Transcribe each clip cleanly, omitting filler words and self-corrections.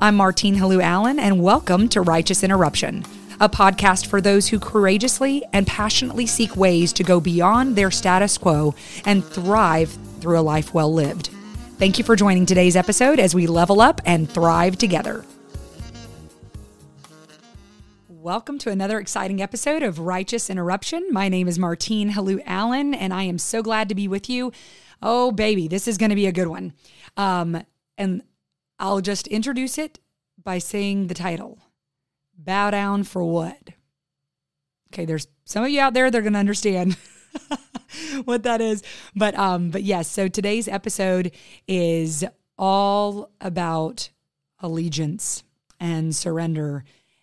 I'm Martine Halou Allen, and welcome to Righteous Interruption, a podcast for those who courageously and passionately seek ways to go beyond their status quo and thrive through a life well lived. Thank you for joining today's episode as we level up and thrive together. Welcome to another exciting episode of Righteous Interruption. My name is Martine Halou Allen, and I am so glad to be with you. Oh, baby, this is going to be a good one. And I'll just introduce it by saying the title, Bow Down for What? Okay, there's some of you out there that are going to understand what that is. But yes, so today's episode is all about allegiance and surrender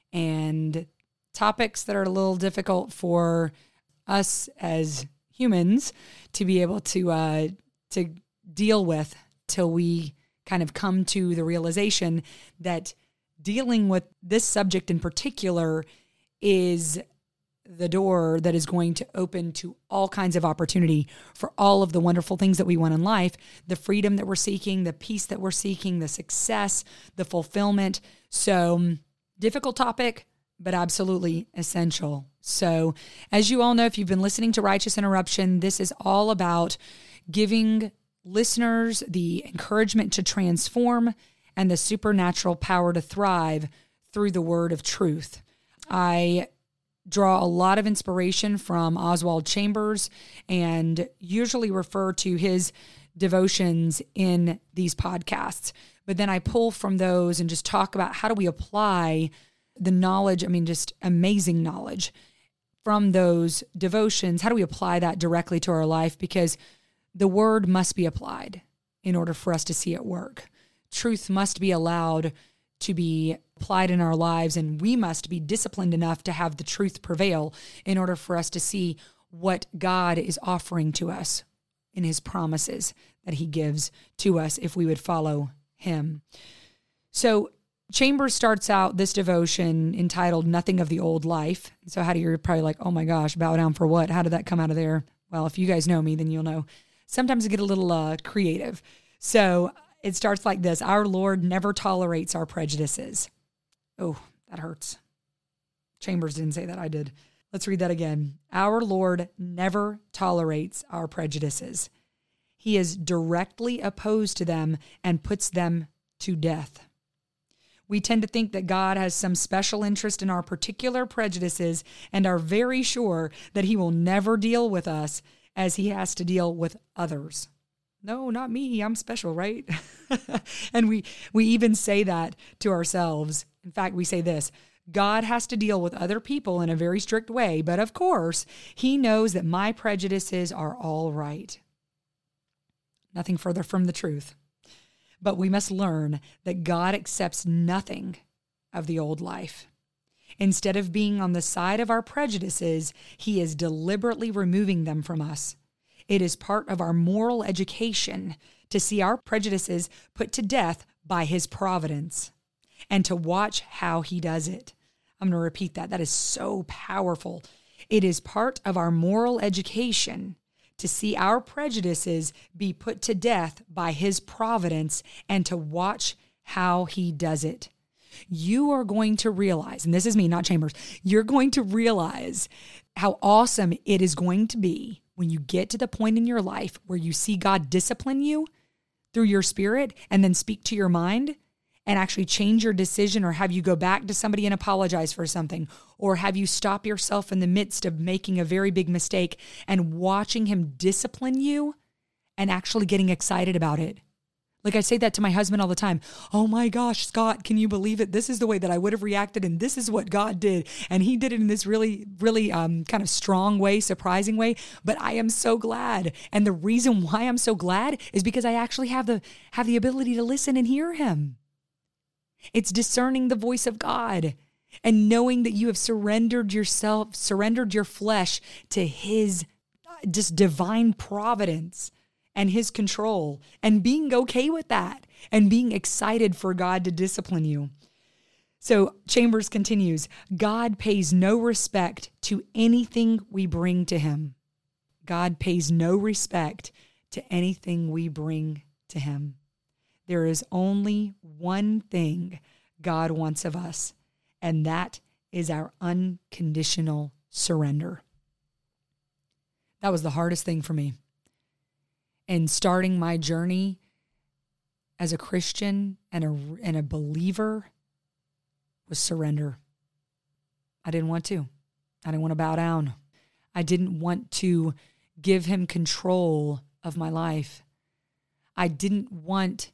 and topics that are a little difficult for us as humans to be able to deal with till we kind of come to the realization that dealing with this subject in particular is the door that is going to open to all kinds of opportunity for all of the wonderful things that we want in life, the freedom that we're seeking, the peace that we're seeking, the success, the fulfillment. So difficult topic, but absolutely essential. So as you all know, if you've been listening to Righteous Interruption, this is all about giving listeners the encouragement to transform and the supernatural power to thrive through the word of truth. I draw a lot of inspiration from Oswald Chambers and usually refer to his devotions in these podcasts. But then I pull from those and just talk about how do we apply the knowledge, just amazing knowledge from those devotions. How do we apply that directly to our life? Because the word must be applied in order for us to see it work. Truth must be allowed to be applied in our lives, and we must be disciplined enough to have the truth prevail in order for us to see what God is offering to us in his promises that he gives to us if we would follow him. So Chambers starts out this devotion entitled Nothing of the Old Life. So you're probably like, oh my gosh, bow down for what? How did that come out of there? Well, if you guys know me, then you'll know. Sometimes I get a little creative. So it starts like this. Our Lord never tolerates our prejudices. Oh, that hurts. Chambers didn't say that. I did. Let's read that again. Our Lord never tolerates our prejudices. He is directly opposed to them and puts them to death. We tend to think that God has some special interest in our particular prejudices and are very sure that he will never deal with us as he has to deal with others. No, not me. I'm special, right? And we even say that to ourselves. In fact, we say this, God has to deal with other people in a very strict way, but of course, he knows that my prejudices are all right. Nothing further from the truth. But we must learn that God accepts nothing of the old life. Instead of being on the side of our prejudices, he is deliberately removing them from us. It is part of our moral education to see our prejudices put to death by his providence and to watch how he does it. I'm going to repeat that. That is so powerful. It is part of our moral education to see our prejudices be put to death by his providence and to watch how he does it. You are going to realize, and this is me, not Chambers, you're going to realize how awesome it is going to be when you get to the point in your life where you see God discipline you through your spirit and then speak to your mind and actually change your decision, or have you go back to somebody and apologize for something, or have you stop yourself in the midst of making a very big mistake and watching him discipline you and actually getting excited about it. Like I say that to my husband all the time. Oh my gosh, Scott, can you believe it? This is the way that I would have reacted, and this is what God did. And he did it in this really, really kind of strong way, surprising way. But I am so glad. And the reason why I'm so glad is because I actually have the ability to listen and hear him. It's discerning the voice of God and knowing that you have surrendered yourself, surrendered your flesh to his just divine providence and his control, and being okay with that and being excited for God to discipline you. So Chambers continues, God pays no respect to anything we bring to him. God pays no respect to anything we bring to him. There is only one thing God wants of us, and that is our unconditional surrender. That was the hardest thing for me. And starting my journey as a Christian and a believer was surrender. I didn't want to. I didn't want to bow down. I didn't want to give him control of my life. I didn't want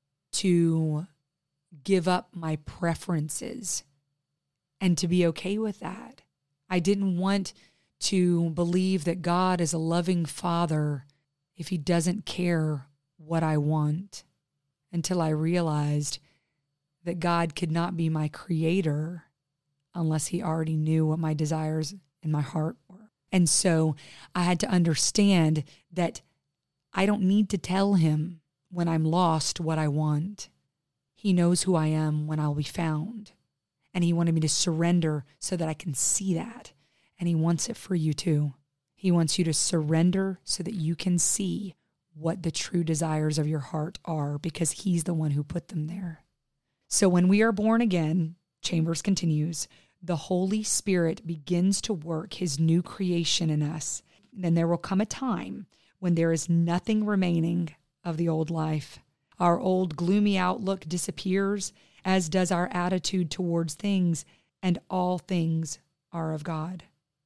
to give up my preferences and to be okay with that. I didn't want to believe that God is a loving Father if he doesn't care what I want, until I realized that God could not be my creator unless he already knew what my desires in my heart were. And so I had to understand that I don't need to tell him when I'm lost what I want. He knows who I am when I'll be found. And he wanted me to surrender so that I can see that. And he wants it for you too. He wants you to surrender so that you can see what the true desires of your heart are, because he's the one who put them there. So when we are born again, Chambers continues, the Holy Spirit begins to work his new creation in us. Then there will come a time when there is nothing remaining of the old life. Our old gloomy outlook disappears, as does our attitude towards things, and all things are of God.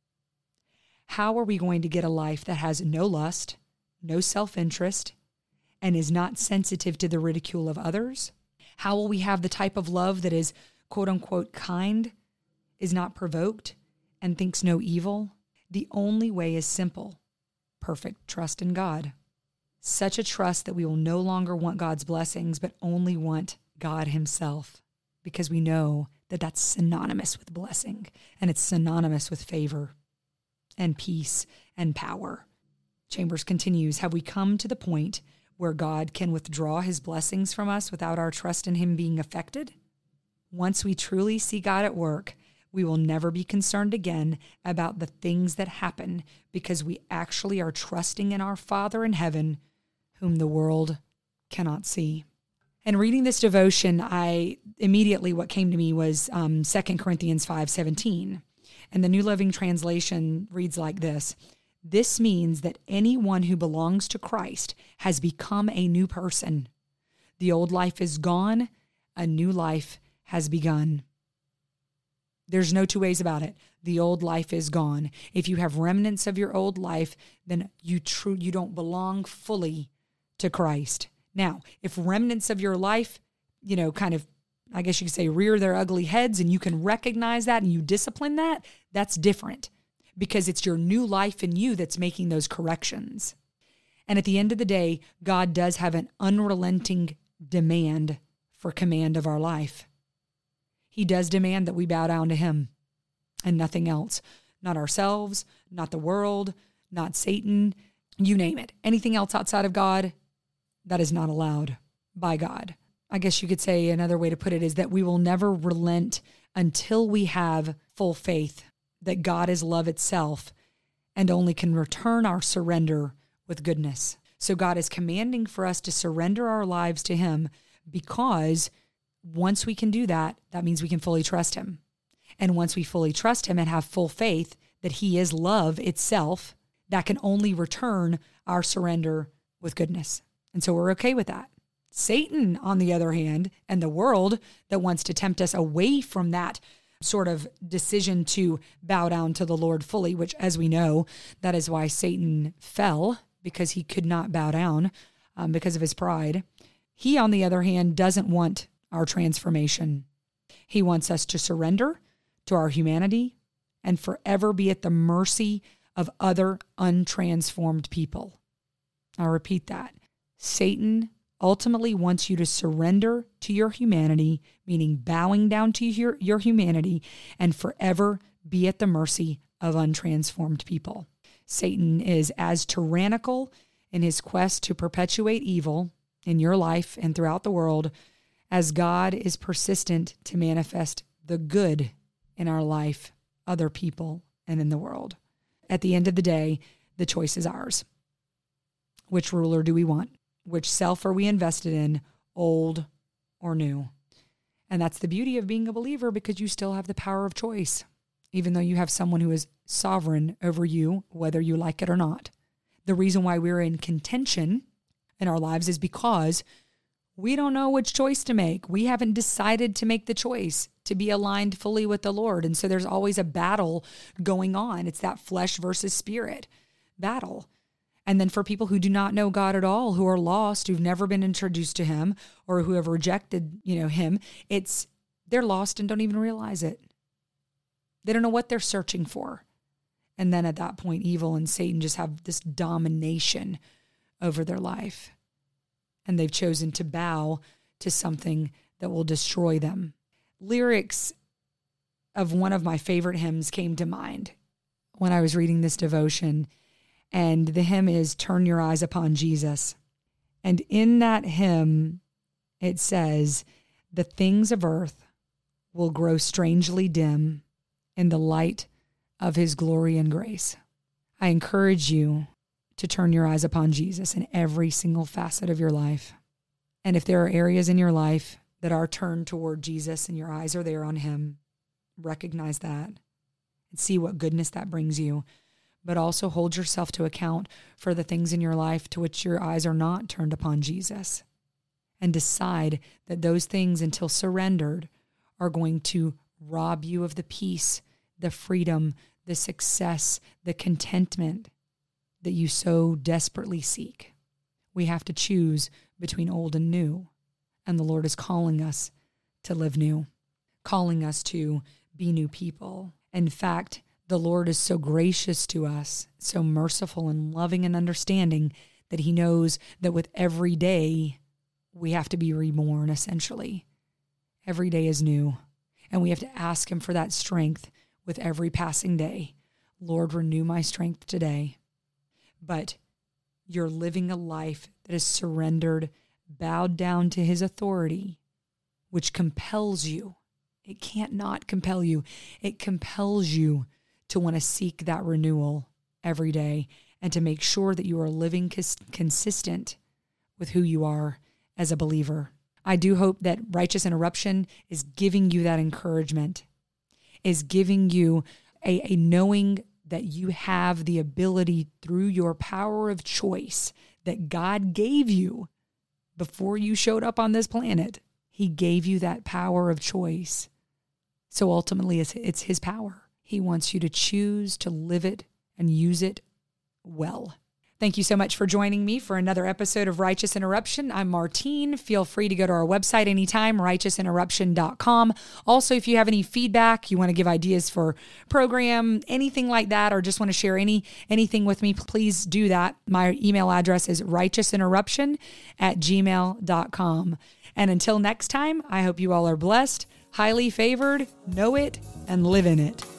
How are we going to get a life that has no lust, no self-interest, and is not sensitive to the ridicule of others? How will we have the type of love that is quote unquote kind, is not provoked, and thinks no evil? The only way is simple: perfect trust in God. Such a trust that we will no longer want God's blessings, but only want God himself, because we know that that's synonymous with blessing, and it's synonymous with favor and peace and power. Chambers continues, have we come to the point where God can withdraw his blessings from us without our trust in him being affected? Once we truly see God at work, we will never be concerned again about the things that happen, because we actually are trusting in our Father in heaven, whom the world cannot see. And reading this devotion, what came to me was 2 Corinthians 5:17. And the New Living Translation reads like this: this means that anyone who belongs to Christ has become a new person. The old life is gone, a new life has begun. There's no two ways about it. The old life is gone. If you have remnants of your old life, then you don't belong fully to Christ. Now, if remnants of your life, I guess you could say, rear their ugly heads, and you can recognize that and you discipline that, that's different, because it's your new life in you that's making those corrections. And at the end of the day, God does have an unrelenting demand for command of our life. He does demand that we bow down to him and nothing else. Not ourselves, not the world, not Satan, you name it. Anything else outside of God, that is not allowed by God. I guess you could say another way to put it is that we will never relent until we have full faith that God is love itself and only can return our surrender with goodness. So God is commanding for us to surrender our lives to him, because once we can do that, that means we can fully trust him. And once we fully trust him and have full faith that he is love itself, that can only return our surrender with goodness. And so we're okay with that. Satan, on the other hand, and the world that wants to tempt us away from that sort of decision to bow down to the Lord fully, which, as we know, that is why Satan fell, because he could not bow down because of his pride. He, on the other hand, doesn't want our transformation. He wants us to surrender to our humanity and forever be at the mercy of other untransformed people. I'll repeat that. Satan ultimately wants you to surrender to your humanity, meaning bowing down to your humanity, and forever be at the mercy of untransformed people. Satan is as tyrannical in his quest to perpetuate evil in your life and throughout the world as God is persistent to manifest the good in our life, other people, and in the world. At the end of the day, the choice is ours. Which ruler do we want? Which self are we invested in, old or new? And that's the beauty of being a believer, because you still have the power of choice, even though you have someone who is sovereign over you, whether you like it or not. The reason why we're in contention in our lives is because we don't know which choice to make. We haven't decided to make the choice to be aligned fully with the Lord. And so there's always a battle going on. It's that flesh versus spirit battle. And then for people who do not know God at all, who are lost, who've never been introduced to him, or who have rejected, him, they're lost and don't even realize it. They don't know what they're searching for. And then at that point, evil and Satan just have this domination over their life. And they've chosen to bow to something that will destroy them. Lyrics of one of my favorite hymns came to mind when I was reading this devotion. And the hymn is "Turn Your Eyes Upon Jesus." And in that hymn, it says, "The things of earth will grow strangely dim in the light of his glory and grace." I encourage you to turn your eyes upon Jesus in every single facet of your life. And if there are areas in your life that are turned toward Jesus and your eyes are there on him, recognize that and see what goodness that brings you. But also hold yourself to account for the things in your life to which your eyes are not turned upon Jesus. And decide that those things, until surrendered, are going to rob you of the peace, the freedom, the success, the contentment that you so desperately seek. We have to choose between old and new. And the Lord is calling us to live new, calling us to be new people. In fact, the Lord is so gracious to us, so merciful and loving and understanding, that he knows that with every day, we have to be reborn, essentially. Every day is new. And we have to ask him for that strength with every passing day. Lord, renew my strength today. But you're living a life that is surrendered, bowed down to his authority, which compels you. It can't not compel you. It compels you to want to seek that renewal every day and to make sure that you are living consistent with who you are as a believer. I do hope that Righteous Interruption is giving you that encouragement, is giving you a knowing that you have the ability through your power of choice that God gave you before you showed up on this planet. He gave you that power of choice. So ultimately, it's his power. He wants you to choose to live it and use it well. Thank you so much for joining me for another episode of Righteous Interruption. I'm Martine. Feel free to go to our website anytime, righteousinterruption.com. Also, if you have any feedback, you want to give ideas for program, anything like that, or just want to share anything with me, please do that. My email address is righteousinterruption@gmail.com. And until next time, I hope you all are blessed, highly favored, know it, and live in it.